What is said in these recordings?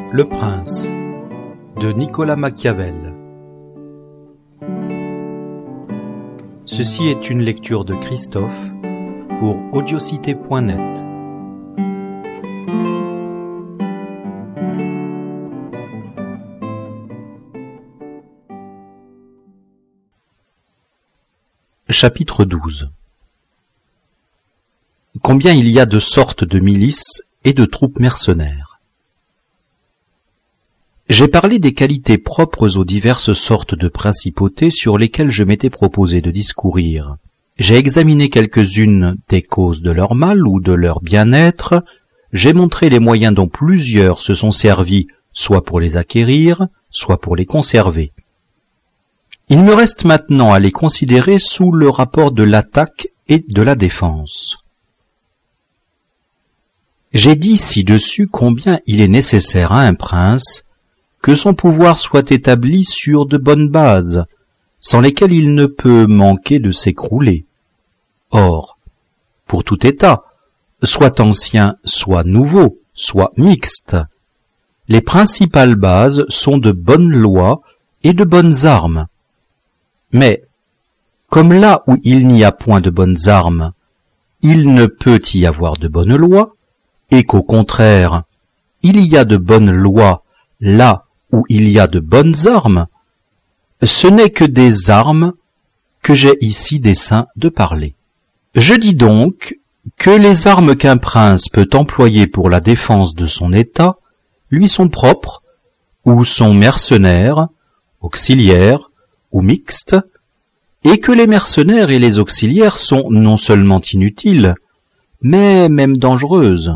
Le Prince de Nicolas Machiavel. Ceci est une lecture de Christophe pour audiocité.net. Chapitre 12. Combien il y a de sortes de milices et de troupes mercenaires. J'ai parlé des qualités propres aux diverses sortes de principautés sur lesquelles je m'étais proposé de discourir. J'ai examiné quelques-unes des causes de leur mal ou de leur bien-être, j'ai montré les moyens dont plusieurs se sont servis, soit pour les acquérir, soit pour les conserver. Il me reste maintenant à les considérer sous le rapport de l'attaque et de la défense. J'ai dit ci-dessus combien il est nécessaire à un prince que son pouvoir soit établi sur de bonnes bases, sans lesquelles il ne peut manquer de s'écrouler. Or, pour tout État, soit ancien, soit nouveau, soit mixte, les principales bases sont de bonnes lois et de bonnes armes. Mais, comme là où il n'y a point de bonnes armes, il ne peut y avoir de bonnes lois, et qu'au contraire, il y a de bonnes lois là où il y a de bonnes armes, ce n'est que des armes que j'ai ici dessein de parler. Je dis donc que les armes qu'un prince peut employer pour la défense de son État lui sont propres, ou sont mercenaires, auxiliaires ou mixtes, et que les mercenaires et les auxiliaires sont non seulement inutiles, mais même dangereuses.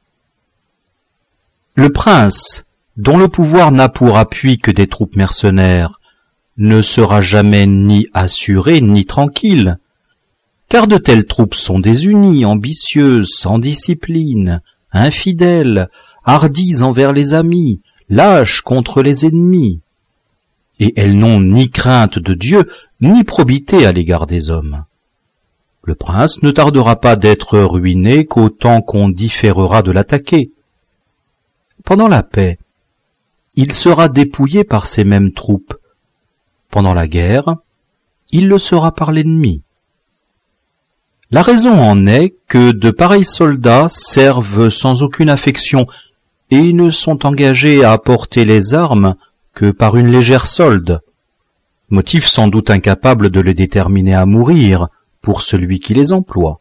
Le prince, dont le pouvoir n'a pour appui que des troupes mercenaires, ne sera jamais ni assuré ni tranquille, car de telles troupes sont désunies, ambitieuses, sans discipline, infidèles, hardies envers les amis, lâches contre les ennemis, et elles n'ont ni crainte de Dieu, ni probité à l'égard des hommes. Le prince ne tardera pas d'être ruiné qu'autant qu'on différera de l'attaquer. Pendant la paix, il sera dépouillé par ces mêmes troupes. Pendant la guerre, il le sera par l'ennemi. La raison en est que de pareils soldats servent sans aucune affection et ne sont engagés à porter les armes que par une légère solde, motif sans doute incapable de les déterminer à mourir pour celui qui les emploie.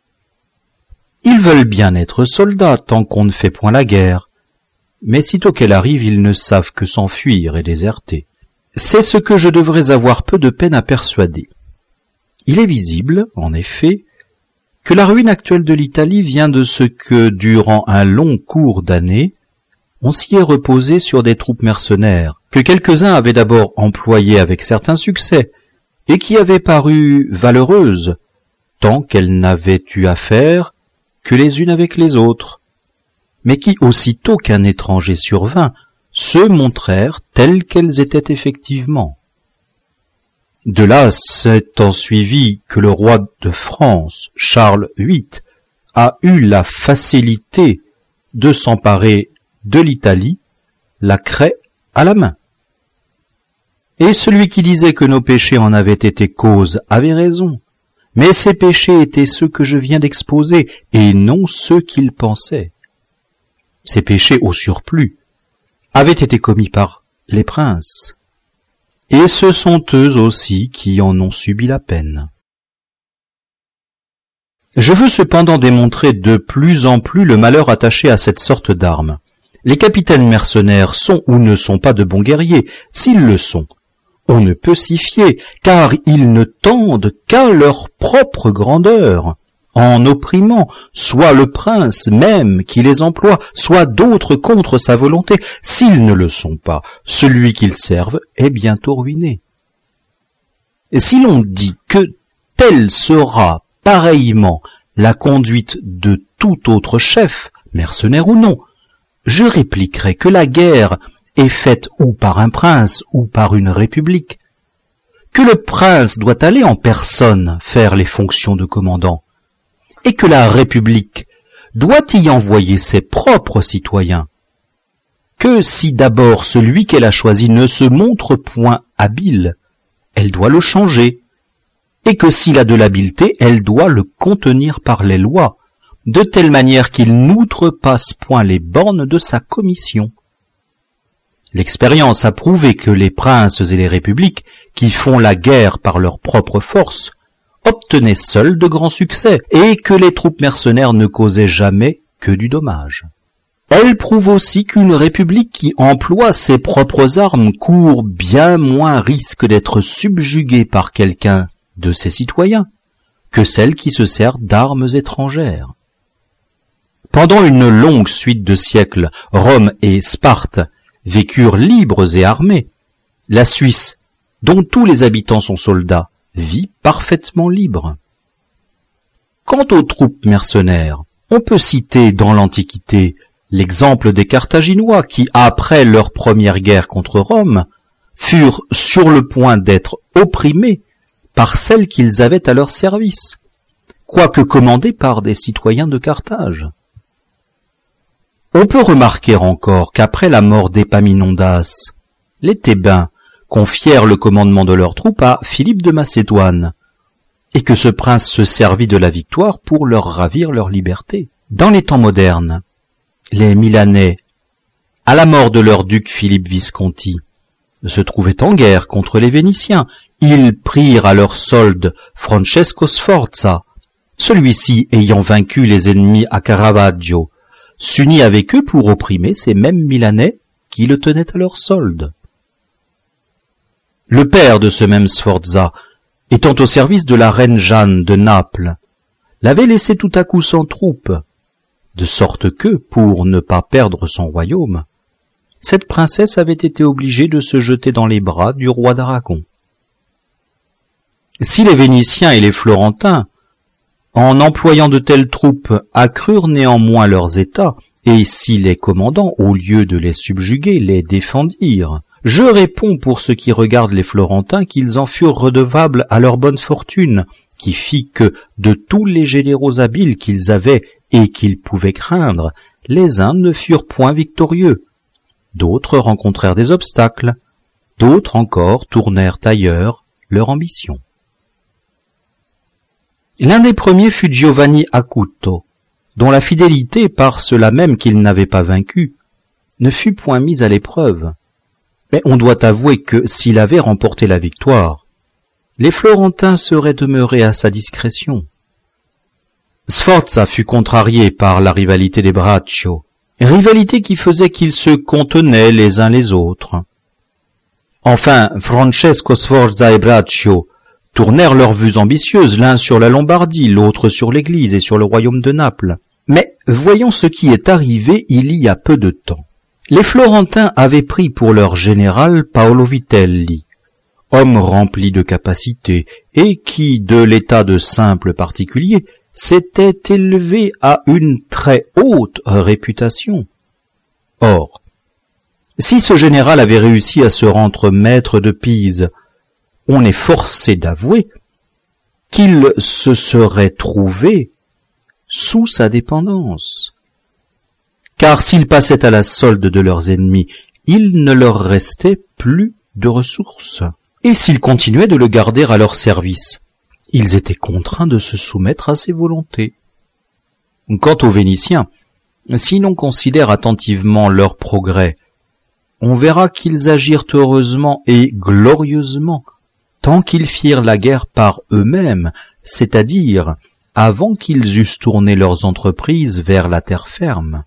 Ils veulent bien être soldats tant qu'on ne fait point la guerre, mais sitôt qu'elle arrive, ils ne savent que s'enfuir et déserter. C'est ce que je devrais avoir peu de peine à persuader. Il est visible, en effet, que la ruine actuelle de l'Italie vient de ce que, durant un long cours d'années, on s'y est reposé sur des troupes mercenaires, que quelques-uns avaient d'abord employées avec certain succès, et qui avaient paru valeureuses, tant qu'elles n'avaient eu affaire que les unes avec les autres, mais qui, aussitôt qu'un étranger survint, se montrèrent telles qu'elles étaient effectivement. De là s'est ensuivi que le roi de France, Charles VIII, a eu la facilité de s'emparer de l'Italie, la craie à la main. Et celui qui disait que nos péchés en avaient été cause avait raison, mais ces péchés étaient ceux que je viens d'exposer, et non ceux qu'il pensait. Ces péchés au surplus avaient été commis par les princes, et ce sont eux aussi qui en ont subi la peine. Je veux cependant démontrer de plus en plus le malheur attaché à cette sorte d'armes. Les capitaines mercenaires sont ou ne sont pas de bons guerriers. S'ils le sont, on ne peut s'y fier, car ils ne tendent qu'à leur propre grandeur, en opprimant soit le prince même qui les emploie, soit d'autres contre sa volonté. S'ils ne le sont pas, celui qu'ils servent est bientôt ruiné. Et si l'on dit que telle sera pareillement la conduite de tout autre chef, mercenaire ou non, je répliquerai que la guerre est faite ou par un prince ou par une république, que le prince doit aller en personne faire les fonctions de commandant, et que la République doit y envoyer ses propres citoyens, que si d'abord celui qu'elle a choisi ne se montre point habile, elle doit le changer, et que s'il a de l'habileté, elle doit le contenir par les lois, de telle manière qu'il n'outrepasse point les bornes de sa commission. L'expérience a prouvé que les princes et les républiques, qui font la guerre par leur propre force, obtenaient seuls de grands succès, et que les troupes mercenaires ne causaient jamais que du dommage. Elle prouve aussi qu'une république qui emploie ses propres armes court bien moins risque d'être subjuguée par quelqu'un de ses citoyens que celle qui se sert d'armes étrangères. Pendant une longue suite de siècles, Rome et Sparte vécurent libres et armés. La Suisse, dont tous les habitants sont soldats, vit parfaitement libre. Quant aux troupes mercenaires, on peut citer dans l'Antiquité l'exemple des Carthaginois qui, après leur première guerre contre Rome, furent sur le point d'être opprimés par celles qu'ils avaient à leur service, quoique commandées par des citoyens de Carthage. On peut remarquer encore qu'après la mort d'Épaminondas, les Thébains confièrent le commandement de leurs troupes à Philippe de Macédoine, et que ce prince se servit de la victoire pour leur ravir leur liberté. Dans les temps modernes, les Milanais, à la mort de leur duc Philippe Visconti, se trouvaient en guerre contre les Vénitiens. Ils prirent à leur solde Francesco Sforza. Celui-ci, ayant vaincu les ennemis à Caravaggio, s'unit avec eux pour opprimer ces mêmes Milanais qui le tenaient à leur solde. Le père de ce même Sforza, étant au service de la reine Jeanne de Naples, l'avait laissé tout à coup sans troupe, de sorte que, pour ne pas perdre son royaume, cette princesse avait été obligée de se jeter dans les bras du roi d'Aragon. Si les Vénitiens et les Florentins, en employant de telles troupes, accrurent néanmoins leurs états, et si les commandants, au lieu de les subjuguer, les défendirent, je réponds pour ce qui regarde les Florentins qu'ils en furent redevables à leur bonne fortune, qui fit que, de tous les généraux habiles qu'ils avaient et qu'ils pouvaient craindre, les uns ne furent point victorieux, d'autres rencontrèrent des obstacles, d'autres encore tournèrent ailleurs leur ambition. L'un des premiers fut Giovanni Acuto, dont la fidélité, par cela même qu'il n'avait pas vaincu, ne fut point mise à l'épreuve. Mais on doit avouer que s'il avait remporté la victoire, les Florentins seraient demeurés à sa discrétion. Sforza fut contrarié par la rivalité des Braccio, rivalité qui faisait qu'ils se contenaient les uns les autres. Enfin, Francesco Sforza et Braccio tournèrent leurs vues ambitieuses, l'un sur la Lombardie, l'autre sur l'Église et sur le royaume de Naples. Mais voyons ce qui est arrivé il y a peu de temps. Les Florentins avaient pris pour leur général Paolo Vitelli, homme rempli de capacité et qui, de l'état de simple particulier, s'était élevé à une très haute réputation. Or, si ce général avait réussi à se rendre maître de Pise, on est forcé d'avouer qu'il se serait trouvé sous sa dépendance. Car s'ils passaient à la solde de leurs ennemis, il ne leur restait plus de ressources. Et s'ils continuaient de le garder à leur service, ils étaient contraints de se soumettre à ses volontés. Quant aux Vénitiens, si l'on considère attentivement leurs progrès, on verra qu'ils agirent heureusement et glorieusement tant qu'ils firent la guerre par eux-mêmes, c'est-à-dire avant qu'ils eussent tourné leurs entreprises vers la terre ferme.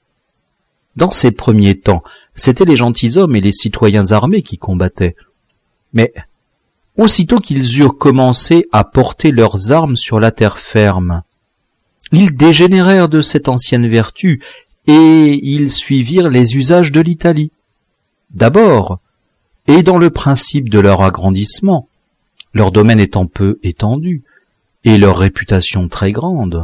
Dans ces premiers temps, c'étaient les gentilshommes et les citoyens armés qui combattaient. Mais aussitôt qu'ils eurent commencé à porter leurs armes sur la terre ferme, ils dégénérèrent de cette ancienne vertu et ils suivirent les usages de l'Italie. D'abord, et dans le principe de leur agrandissement, leur domaine étant peu étendu et leur réputation très grande,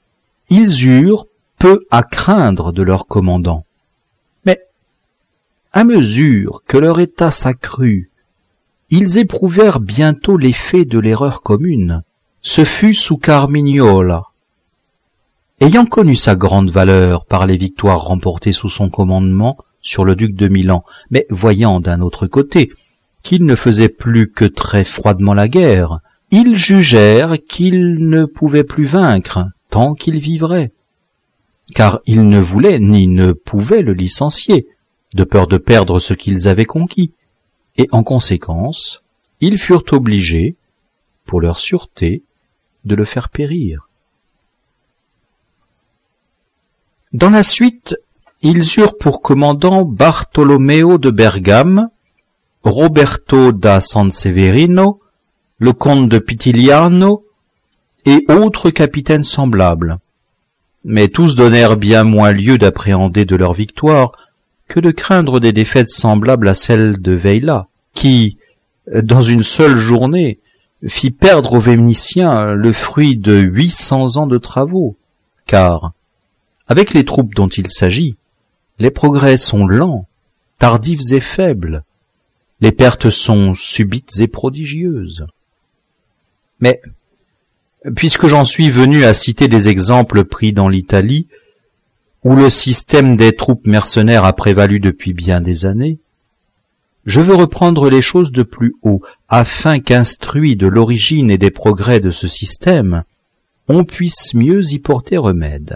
ils eurent peu à craindre de leurs commandants. Mais, à mesure que leur état s'accrut, ils éprouvèrent bientôt l'effet de l'erreur commune. Ce fut sous Carmignola. Ayant connu sa grande valeur par les victoires remportées sous son commandement, sur le duc de Milan, mais voyant d'un autre côté qu'il ne faisait plus que très froidement la guerre, ils jugèrent qu'ils ne pouvaient plus vaincre tant qu'il vivrait, car ils ne voulaient ni ne pouvaient le licencier, de peur de perdre ce qu'ils avaient conquis, et en conséquence, ils furent obligés, pour leur sûreté, de le faire périr. Dans la suite, ils eurent pour commandant Bartolomeo de Bergame, Roberto da Sanseverino, le comte de Pitigliano et autres capitaines semblables. Mais tous donnèrent bien moins lieu d'appréhender de leur victoire que de craindre des défaites semblables à celle de Veyla, qui, dans une seule journée, fit perdre aux Vénitiens le fruit de 800 ans de travaux, car, avec les troupes dont il s'agit, les progrès sont lents, tardifs et faibles, les pertes sont subites et prodigieuses. Mais, puisque j'en suis venu à citer des exemples pris dans l'Italie, où le système des troupes mercenaires a prévalu depuis bien des années, je veux reprendre les choses de plus haut, afin qu'instruits de l'origine et des progrès de ce système, on puisse mieux y porter remède.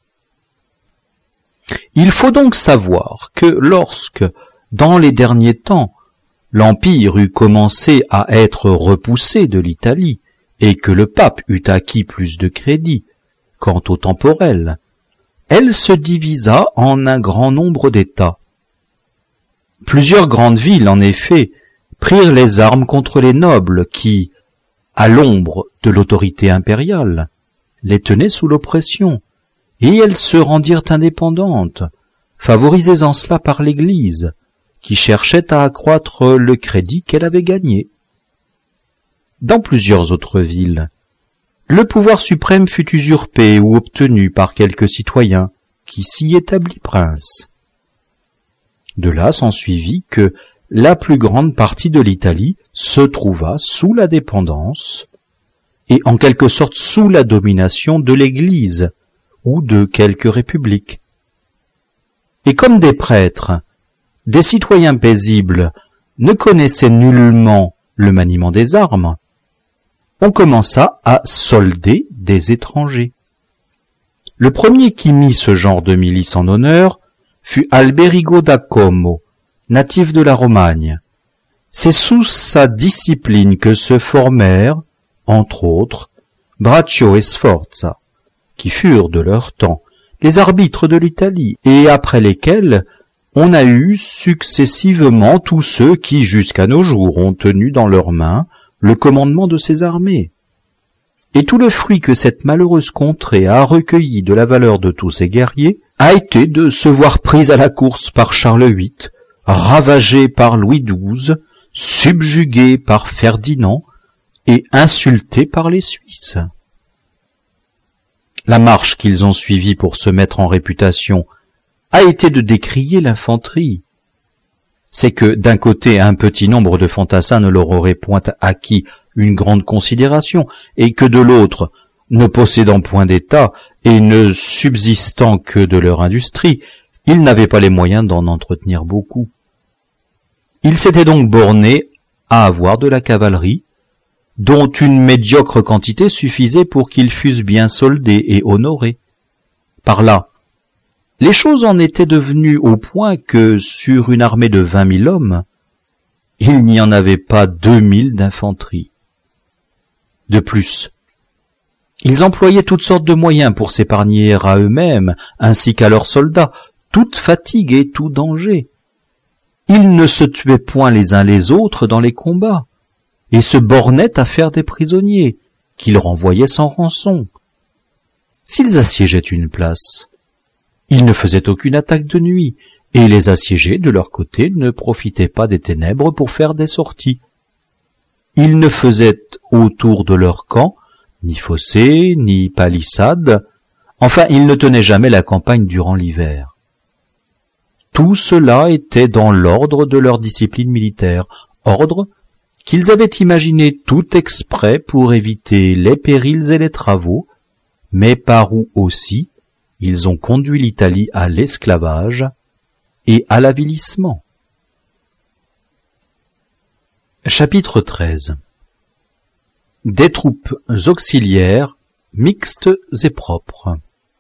Il faut donc savoir que lorsque, dans les derniers temps, l'Empire eut commencé à être repoussé de l'Italie, et que le pape eut acquis plus de crédit, quant au temporel, elle se divisa en un grand nombre d'États. Plusieurs grandes villes, en effet, prirent les armes contre les nobles qui, à l'ombre de l'autorité impériale, les tenaient sous l'oppression, et elles se rendirent indépendantes, favorisées en cela par l'Église, qui cherchait à accroître le crédit qu'elle avait gagné. Dans plusieurs autres villes, le pouvoir suprême fut usurpé ou obtenu par quelques citoyens qui s'y établit prince. De là s'ensuivit que la plus grande partie de l'Italie se trouva sous la dépendance et en quelque sorte sous la domination de l'Église ou de quelques républiques. Et comme des prêtres, des citoyens paisibles ne connaissaient nullement le maniement des armes, on commença à solder des étrangers. Le premier qui mit ce genre de milice en honneur fut Alberigo da Como, natif de la Romagne. C'est sous sa discipline que se formèrent, entre autres, Braccio et Sforza, qui furent de leur temps les arbitres de l'Italie, et après lesquels on a eu successivement tous ceux qui, jusqu'à nos jours, ont tenu dans leurs mains le commandement de ces armées. Et tout le fruit que cette malheureuse contrée a recueilli de la valeur de tous ces guerriers a été de se voir prise à la course par Charles VIII, ravagée par Louis XII, subjuguée par Ferdinand et insultée par les Suisses. La marche qu'ils ont suivie pour se mettre en réputation a été de décrier l'infanterie. C'est que, d'un côté, un petit nombre de fantassins ne leur aurait point acquis une grande considération, et que de l'autre, ne possédant point d'État et ne subsistant que de leur industrie, ils n'avaient pas les moyens d'en entretenir beaucoup. Ils s'étaient donc bornés à avoir de la cavalerie, dont une médiocre quantité suffisait pour qu'ils fussent bien soldés et honorés. Par là, les choses en étaient devenues au point que, sur une armée de 20 000 hommes, il n'y en avait pas 2000 d'infanterie. De plus, ils employaient toutes sortes de moyens pour s'épargner à eux-mêmes, ainsi qu'à leurs soldats, toute fatigue et tout danger. Ils ne se tuaient point les uns les autres dans les combats, et se bornaient à faire des prisonniers, qu'ils renvoyaient sans rançon. S'ils assiégeaient une place, ils ne faisaient aucune attaque de nuit, et les assiégés, de leur côté, ne profitaient pas des ténèbres pour faire des sorties. Ils ne faisaient autour de leur camp ni fossés, ni palissades, enfin ils ne tenaient jamais la campagne durant l'hiver. Tout cela était dans l'ordre de leur discipline militaire, ordre qu'ils avaient imaginé tout exprès pour éviter les périls et les travaux, mais par où aussi ils ont conduit l'Italie à l'esclavage et à l'avilissement. Chapitre 13. Des troupes auxiliaires, mixtes et propres.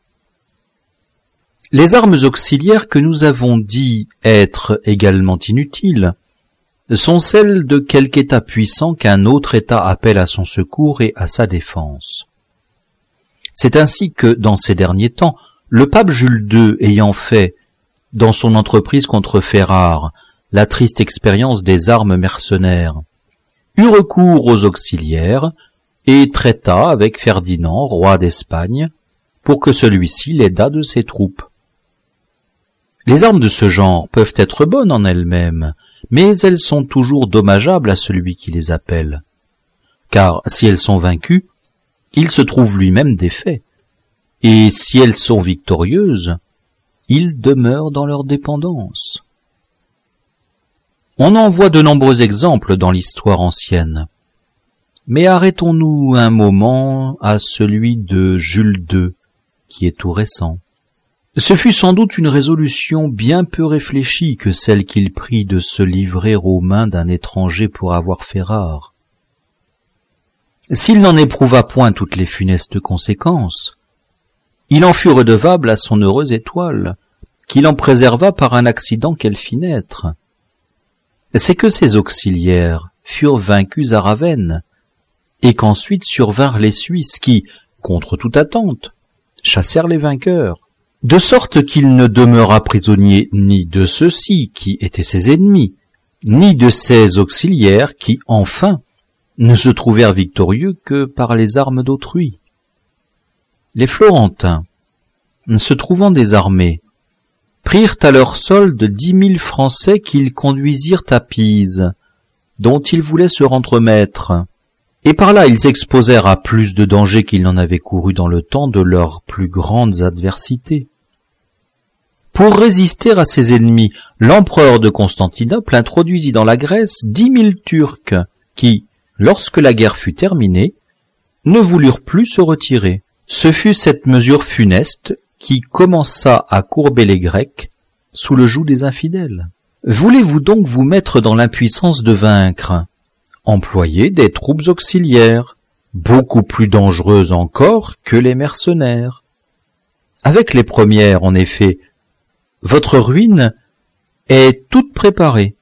Les armes auxiliaires que nous avons dit être également inutiles sont celles de quelque État puissant qu'un autre État appelle à son secours et à sa défense. C'est ainsi que, dans ces derniers temps, le pape Jules II ayant fait, dans son entreprise contre Ferrare, la triste expérience des armes mercenaires, eut recours aux auxiliaires et traita avec Ferdinand, roi d'Espagne, pour que celui-ci l'aidât de ses troupes. Les armes de ce genre peuvent être bonnes en elles-mêmes, mais elles sont toujours dommageables à celui qui les appelle. Car si elles sont vaincues, il se trouve lui-même défait, et si elles sont victorieuses, il demeure dans leur dépendance. On en voit de nombreux exemples dans l'histoire ancienne. Mais arrêtons-nous un moment à celui de Jules II, qui est tout récent. Ce fut sans doute une résolution bien peu réfléchie que celle qu'il prit de se livrer aux mains d'un étranger pour avoir fait rare. S'il n'en éprouva point toutes les funestes conséquences, il en fut redevable à son heureuse étoile, qu'il en préserva par un accident qu'elle fit naître. C'est que ses auxiliaires furent vaincus à Ravenne, et qu'ensuite survinrent les Suisses qui, contre toute attente, chassèrent les vainqueurs, de sorte qu'il ne demeura prisonnier ni de ceux-ci qui étaient ses ennemis, ni de ses auxiliaires qui, enfin, ne se trouvèrent victorieux que par les armes d'autrui. Les Florentins, se trouvant désarmés, prirent à leur solde 10 000 Français qu'ils conduisirent à Pise, dont ils voulaient se rendre maîtres, et par là ils exposèrent à plus de dangers qu'ils n'en avaient couru dans le temps de leurs plus grandes adversités. Pour résister à ses ennemis, l'empereur de Constantinople introduisit dans la Grèce 10 000 Turcs qui, lorsque la guerre fut terminée, ne voulurent plus se retirer. Ce fut cette mesure funeste qui commença à courber les Grecs sous le joug des infidèles. Voulez-vous donc vous mettre dans l'impuissance de vaincre? Employez des troupes auxiliaires, beaucoup plus dangereuses encore que les mercenaires. Avec les premières, en effet, votre ruine est toute préparée,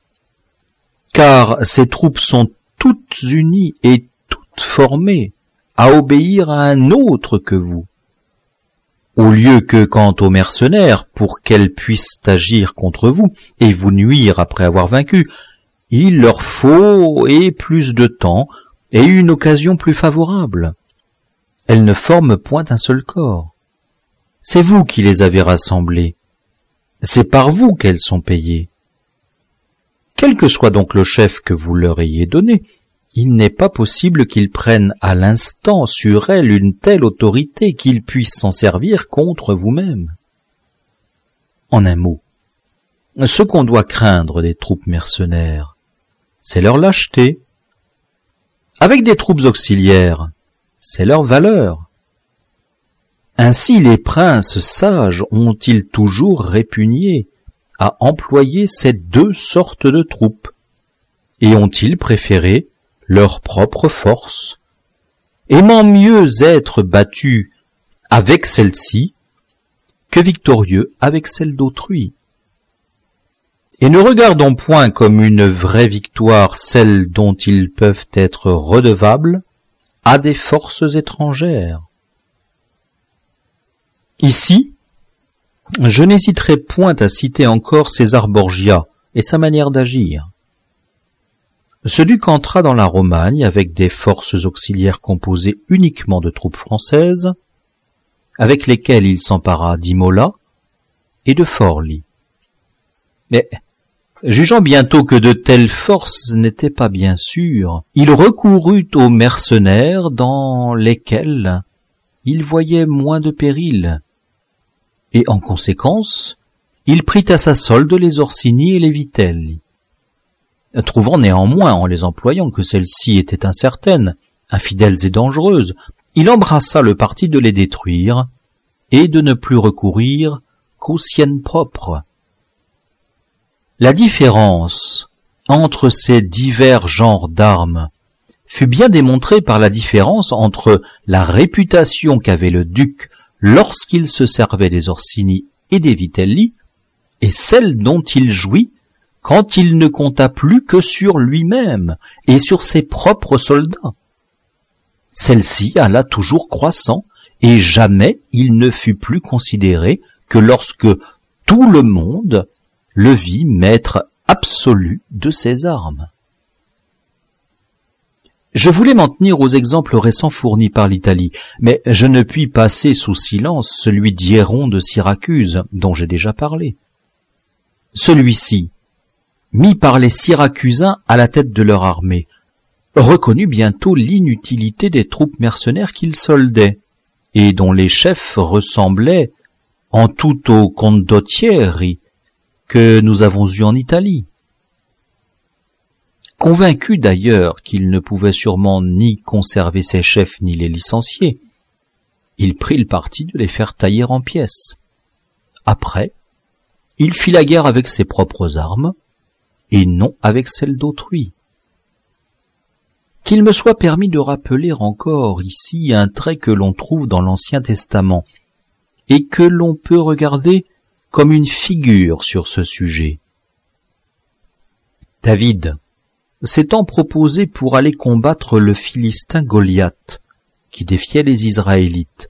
car ces troupes sont toutes unies et toutes formées à obéir à un autre que vous. Au lieu que, quant aux mercenaires, pour qu'elles puissent agir contre vous et vous nuire après avoir vaincu, il leur faut plus de temps et une occasion plus favorable. Elles ne forment point un seul corps. C'est vous qui les avez rassemblées. C'est par vous qu'elles sont payées. Quel que soit donc le chef que vous leur ayez donné, il n'est pas possible qu'ils prennent à l'instant sur elles une telle autorité qu'ils puissent s'en servir contre vous-même. En un mot, ce qu'on doit craindre des troupes mercenaires, c'est leur lâcheté. Avec des troupes auxiliaires, c'est leur valeur. Ainsi les princes sages ont-ils toujours répugné à employer ces deux sortes de troupes, et ont-ils préféré leur propre force, aimant mieux être battus avec celle-ci que victorieux avec celle d'autrui. Et ne regardons point comme une vraie victoire celle dont ils peuvent être redevables à des forces étrangères. Ici, je n'hésiterai point à citer encore César Borgia et sa manière d'agir. Ce duc entra dans la Romagne avec des forces auxiliaires composées uniquement de troupes françaises, avec lesquelles il s'empara d'Imola et de Forli. Mais, jugeant bientôt que de telles forces n'étaient pas bien sûres, il recourut aux mercenaires dans lesquels il voyait moins de périls, et en conséquence, il prit à sa solde les Orsini et les Vitelli. Trouvant néanmoins en les employant que celles-ci étaient incertaines, infidèles et dangereuses, il embrassa le parti de les détruire et de ne plus recourir qu'aux siennes propres. La différence entre ces divers genres d'armes fut bien démontrée par la différence entre la réputation qu'avait le duc lorsqu'il se servait des Orsini et des Vitelli, et celle dont il jouit quand il ne compta plus que sur lui-même et sur ses propres soldats. Celle-ci alla toujours croissant, et jamais il ne fut plus considéré que lorsque tout le monde le vit maître absolu de ses armes. Je voulais m'en tenir aux exemples récents fournis par l'Italie, mais je ne puis passer sous silence celui d'Hieron de Syracuse, dont j'ai déjà parlé. Celui-ci, mis par les Syracusains à la tête de leur armée, reconnut bientôt l'inutilité des troupes mercenaires qu'il soldait, et dont les chefs ressemblaient en tout aux condottieri que nous avons eus en Italie. Convaincu d'ailleurs qu'il ne pouvait sûrement ni conserver ses chefs ni les licencier, il prit le parti de les faire tailler en pièces. Après, il fit la guerre avec ses propres armes, et non avec celles d'autrui. Qu'il me soit permis de rappeler encore ici un trait que l'on trouve dans l'Ancien Testament, et que l'on peut regarder comme une figure sur ce sujet. David s'étant proposé pour aller combattre le Philistin Goliath, qui défiait les Israélites.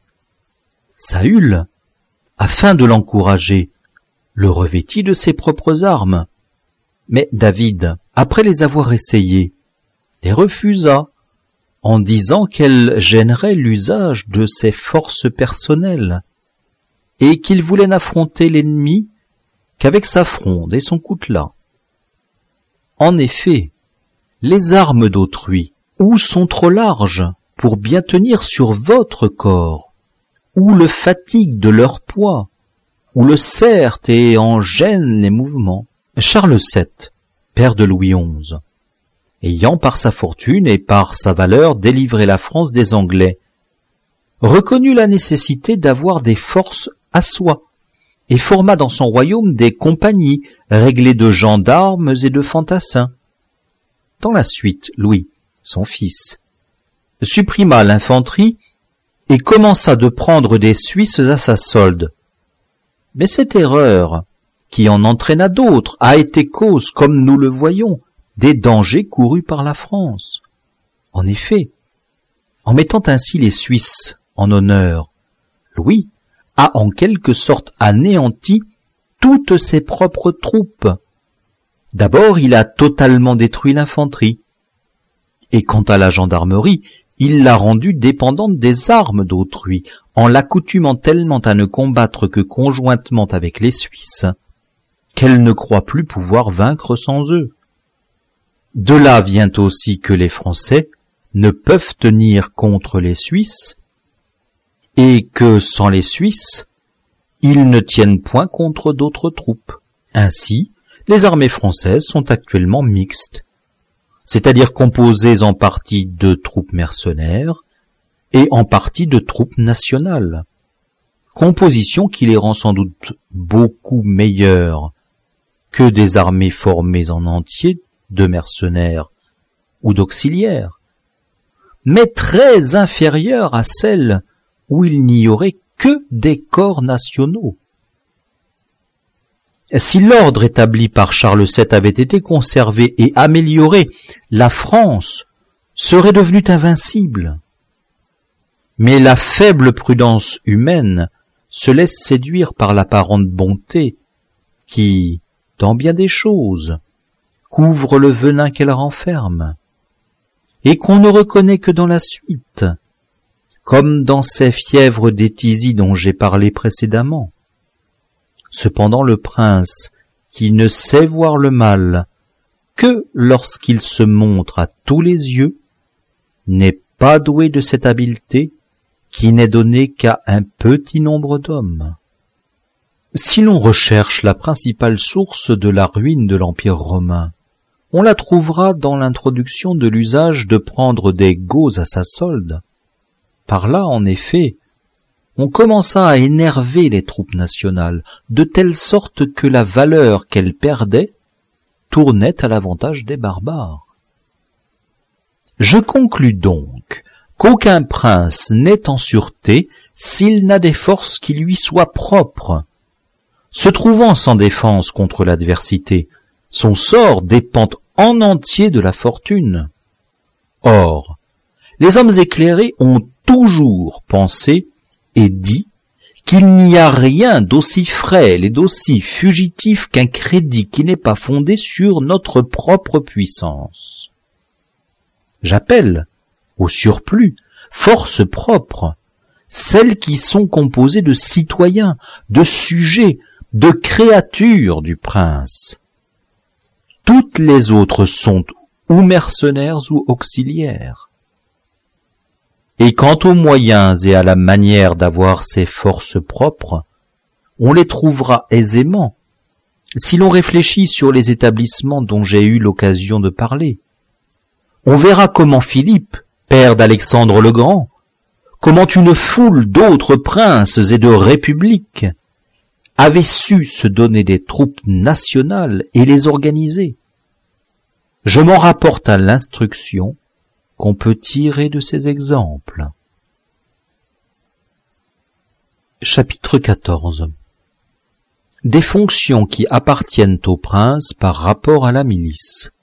Saül, afin de l'encourager, le revêtit de ses propres armes. Mais David, après les avoir essayées, les refusa, en disant qu'elles gêneraient l'usage de ses forces personnelles, et qu'il voulait n'affronter l'ennemi qu'avec sa fronde et son coutelas. En effet, les armes d'autrui, ou sont trop larges pour bien tenir sur votre corps, ou le fatiguent de leur poids, ou le serrent et en gênent les mouvements. Charles VII, père de Louis XI, ayant par sa fortune et par sa valeur délivré la France des Anglais, reconnut la nécessité d'avoir des forces à soi, et forma dans son royaume des compagnies réglées de gendarmes et de fantassins. Dans la suite, Louis, son fils, supprima l'infanterie et commença de prendre des Suisses à sa solde. Mais cette erreur, qui en entraîna d'autres, a été cause, comme nous le voyons, des dangers courus par la France. En effet, en mettant ainsi les Suisses en honneur, Louis a en quelque sorte anéanti toutes ses propres troupes. D'abord, il a totalement détruit l'infanterie, et quant à la gendarmerie, il l'a rendue dépendante des armes d'autrui, en l'accoutumant tellement à ne combattre que conjointement avec les Suisses, qu'elle ne croit plus pouvoir vaincre sans eux. De là vient aussi que les Français ne peuvent tenir contre les Suisses, et que sans les Suisses, ils ne tiennent point contre d'autres troupes. Ainsi, les armées françaises sont actuellement mixtes, c'est-à-dire composées en partie de troupes mercenaires et en partie de troupes nationales, composition qui les rend sans doute beaucoup meilleures que des armées formées en entier de mercenaires ou d'auxiliaires, mais très inférieures à celles où il n'y aurait que des corps nationaux. Si l'ordre établi par Charles VII avait été conservé et amélioré, la France serait devenue invincible. Mais la faible prudence humaine se laisse séduire par l'apparente bonté qui, dans bien des choses, couvre le venin qu'elle renferme, et qu'on ne reconnaît que dans la suite, comme dans ces fièvres d'étisie dont j'ai parlé précédemment. Cependant le prince, qui ne sait voir le mal que lorsqu'il se montre à tous les yeux, n'est pas doué de cette habileté qui n'est donnée qu'à un petit nombre d'hommes. Si l'on recherche la principale source de la ruine de l'Empire romain, on la trouvera dans l'introduction de l'usage de prendre des gueux à sa solde. Par là, en effet, on commença à énerver les troupes nationales, de telle sorte que la valeur qu'elles perdaient tournait à l'avantage des barbares. Je conclus donc qu'aucun prince n'est en sûreté s'il n'a des forces qui lui soient propres. Se trouvant sans défense contre l'adversité, son sort dépend en entier de la fortune. Or, les hommes éclairés ont toujours pensé et dit qu'il n'y a rien d'aussi frêle et d'aussi fugitif qu'un crédit qui n'est pas fondé sur notre propre puissance. J'appelle, au surplus, forces propres, celles qui sont composées de citoyens, de sujets, de créatures du prince. Toutes les autres sont ou mercenaires ou auxiliaires. Et quant aux moyens et à la manière d'avoir ces forces propres, on les trouvera aisément si l'on réfléchit sur les établissements dont j'ai eu l'occasion de parler. On verra comment Philippe, père d'Alexandre le Grand, comment une foule d'autres princes et de républiques avait su se donner des troupes nationales et les organiser. Je m'en rapporte à l'instruction qu'on peut tirer de ces exemples. Chapitre 14. Des fonctions qui appartiennent au prince par rapport à la milice.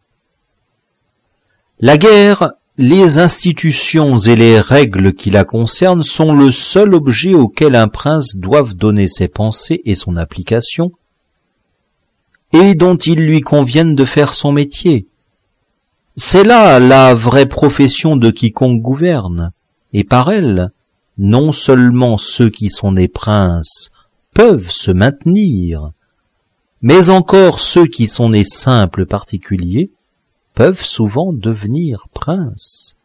La guerre, les institutions et les règles qui la concernent sont le seul objet auquel un prince doive donner ses pensées et son application, et dont il lui convienne de faire son métier. C'est là la vraie profession de quiconque gouverne, et par elle, non seulement ceux qui sont nés princes peuvent se maintenir, mais encore ceux qui sont nés simples particuliers peuvent souvent devenir princes.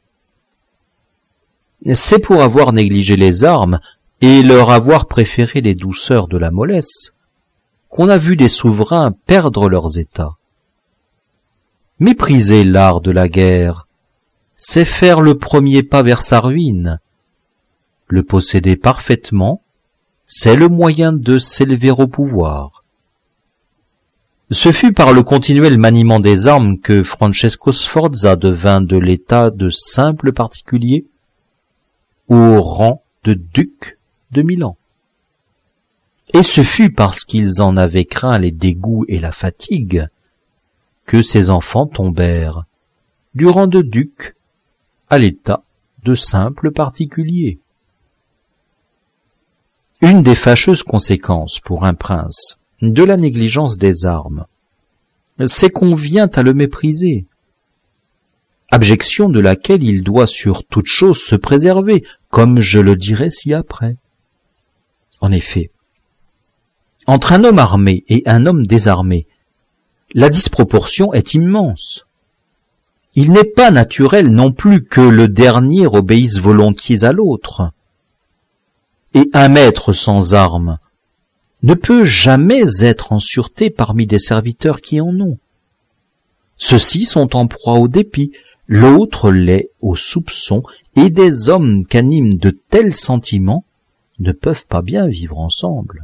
C'est pour avoir négligé les armes et leur avoir préféré les douceurs de la mollesse qu'on a vu des souverains perdre leurs états. Mépriser l'art de la guerre, c'est faire le premier pas vers sa ruine. Le posséder parfaitement, c'est le moyen de s'élever au pouvoir. Ce fut par le continuel maniement des armes que Francesco Sforza devint de l'état de simple particulier au rang de duc de Milan. Et ce fut parce qu'ils en avaient craint les dégoûts et la fatigue que ses enfants tombèrent du rang de duc à l'état de simple particulier. Une des fâcheuses conséquences pour un prince de la négligence des armes, c'est qu'on vient à le mépriser, abjection de laquelle il doit sur toute chose se préserver, comme je le dirai ci-après. En effet, entre un homme armé et un homme désarmé, la disproportion est immense. Il n'est pas naturel non plus que le dernier obéisse volontiers à l'autre. Et un maître sans armes ne peut jamais être en sûreté parmi des serviteurs qui en ont. Ceux-ci sont en proie au dépit, l'autre l'est au soupçon, et des hommes qu'animent de tels sentiments ne peuvent pas bien vivre ensemble.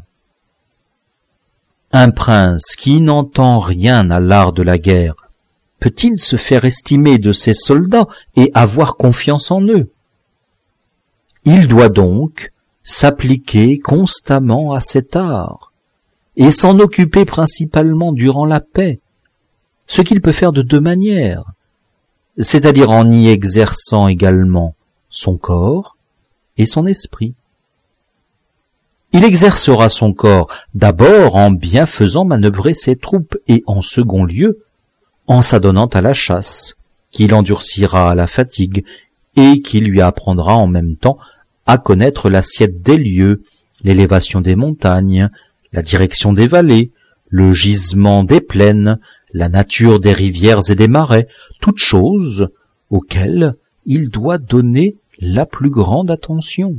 Un prince qui n'entend rien à l'art de la guerre, peut-il se faire estimer de ses soldats et avoir confiance en eux? Il doit donc s'appliquer constamment à cet art, et s'en occuper principalement durant la paix, ce qu'il peut faire de deux manières, c'est-à-dire en y exerçant également son corps et son esprit. Il exercera son corps d'abord en bien faisant manœuvrer ses troupes et en second lieu en s'adonnant à la chasse, qui l'endurcira à la fatigue et qui lui apprendra en même temps à connaître l'assiette des lieux, l'élévation des montagnes, la direction des vallées, le gisement des plaines, la nature des rivières et des marais, toutes choses auxquelles il doit donner la plus grande attention.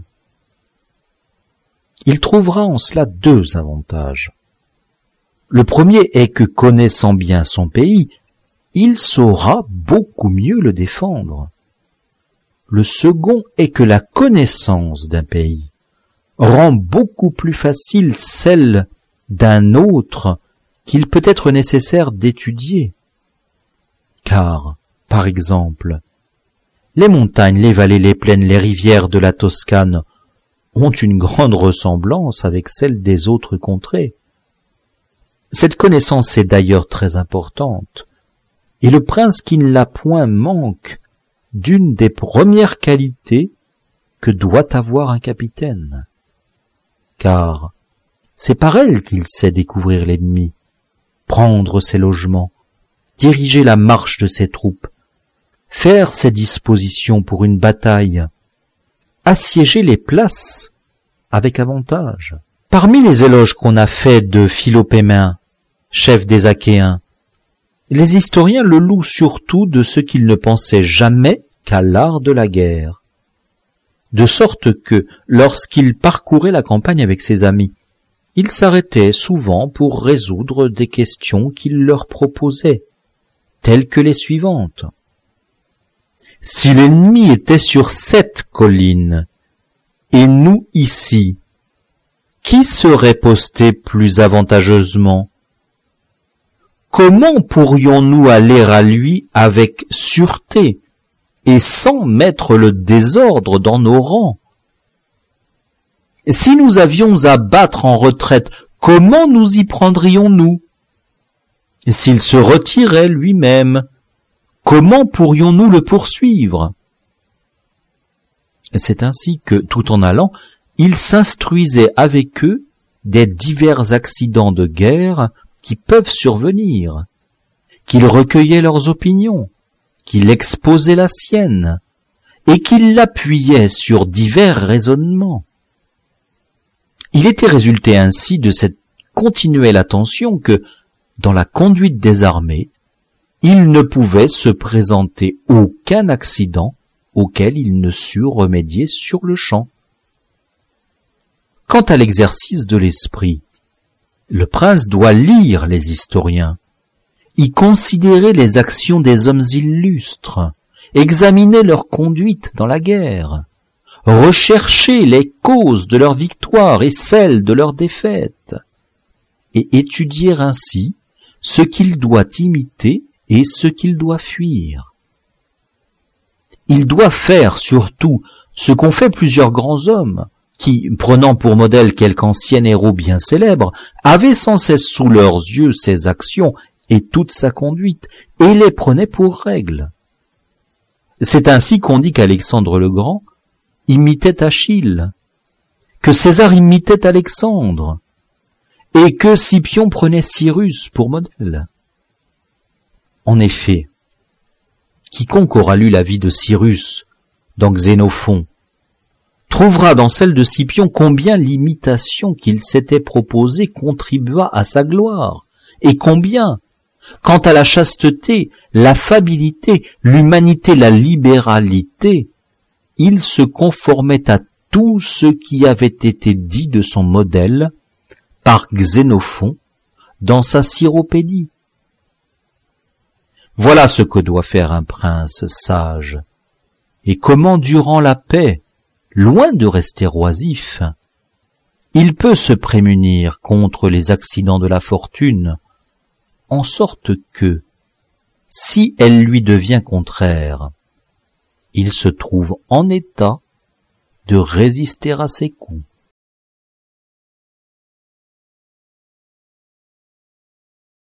Il trouvera en cela deux avantages. Le premier est que, connaissant bien son pays, il saura beaucoup mieux le défendre. Le second est que la connaissance d'un pays rend beaucoup plus facile celle d'un autre qu'il peut être nécessaire d'étudier. Car, par exemple, les montagnes, les vallées, les plaines, les rivières de la Toscane ont une grande ressemblance avec celles des autres contrées. Cette connaissance est d'ailleurs très importante, et le prince qui ne l'a point manque d'une des premières qualités que doit avoir un capitaine. Car c'est par elle qu'il sait découvrir l'ennemi, prendre ses logements, diriger la marche de ses troupes, faire ses dispositions pour une bataille, assiéger les places avec avantage. Parmi les éloges qu'on a faits de Philopémen, chef des Achéens, les historiens le louent surtout de ce qu'il ne pensait jamais qu'à l'art de la guerre. De sorte que, lorsqu'il parcourait la campagne avec ses amis, il s'arrêtait souvent pour résoudre des questions qu'il leur proposait, telles que les suivantes. Si l'ennemi était sur cette colline, et nous ici, qui serait posté plus avantageusement? Comment pourrions-nous aller à lui avec sûreté et sans mettre le désordre dans nos rangs? Si nous avions à battre en retraite, comment nous y prendrions-nous? S'il se retirait lui-même, comment pourrions-nous le poursuivre? C'est ainsi que, tout en allant, il s'instruisait avec eux des divers accidents de guerre qui peuvent survenir, qu'il recueillait leurs opinions, qu'il exposait la sienne, et qu'il l'appuyait sur divers raisonnements. Il était résulté ainsi de cette continuelle attention que, dans la conduite des armées, il ne pouvait se présenter aucun accident auquel il ne sût remédier sur le champ. Quant à l'exercice de l'esprit, le prince doit lire les historiens, y considérer les actions des hommes illustres, examiner leur conduite dans la guerre, rechercher les causes de leur victoire et celles de leur défaite, et étudier ainsi ce qu'il doit imiter et ce qu'il doit fuir. Il doit faire surtout ce qu'ont fait plusieurs grands hommes, qui, prenant pour modèle quelque ancien héros bien célèbre, avaient sans cesse sous leurs yeux ses actions et toute sa conduite, et les prenaient pour règle. C'est ainsi qu'on dit qu'Alexandre le Grand imitait Achille, que César imitait Alexandre, et que Scipion prenait Cyrus pour modèle. En effet, quiconque aura lu la vie de Cyrus dans Xénophon trouvera dans celle de Scipion combien l'imitation qu'il s'était proposée contribua à sa gloire, et combien, quant à la chasteté, l'affabilité, l'humanité, la libéralité, il se conformait à tout ce qui avait été dit de son modèle par Xénophon dans sa Cyropédie. Voilà ce que doit faire un prince sage, et comment durant la paix, loin de rester oisif, il peut se prémunir contre les accidents de la fortune, en sorte que, si elle lui devient contraire, il se trouve en état de résister à ses coups.